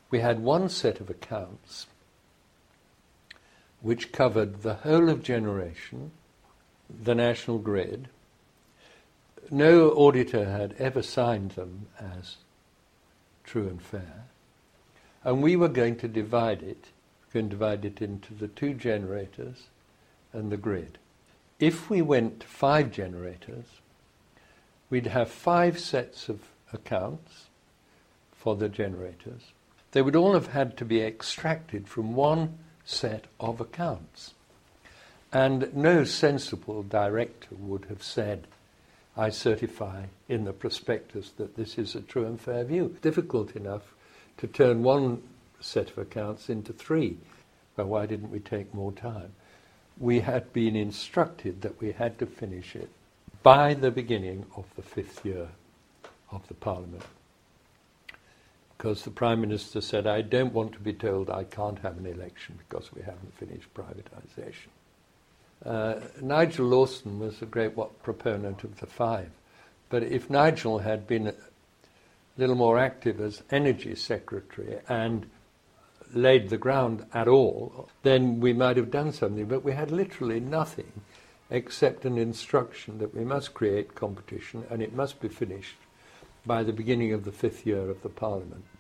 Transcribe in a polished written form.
we had one set of accounts which covered the whole of generation, the national grid. No auditor had ever signed them as true and fair. And we were going to divide it into the 2 generators and the grid. If we went to 5 generators, we'd have 5 sets of accounts for the generators. They would all have had to be extracted from one set of accounts. And no sensible director would have said, I certify in the prospectus that this is a true and fair view. Difficult enough to turn one set of accounts into 3. Well, why didn't we take more time? We had been instructed that we had to finish it by the beginning of the 5th year of the Parliament. Because the Prime Minister said, I don't want to be told I can't have an election because we haven't finished privatisation. Nigel Lawson was a great proponent of the 5. But if Nigel had been a little more active as Energy Secretary and laid the ground at all, then we might have done something. But we had literally nothing except an instruction that we must create competition and it must be finished by the beginning of the 5th year of the Parliament.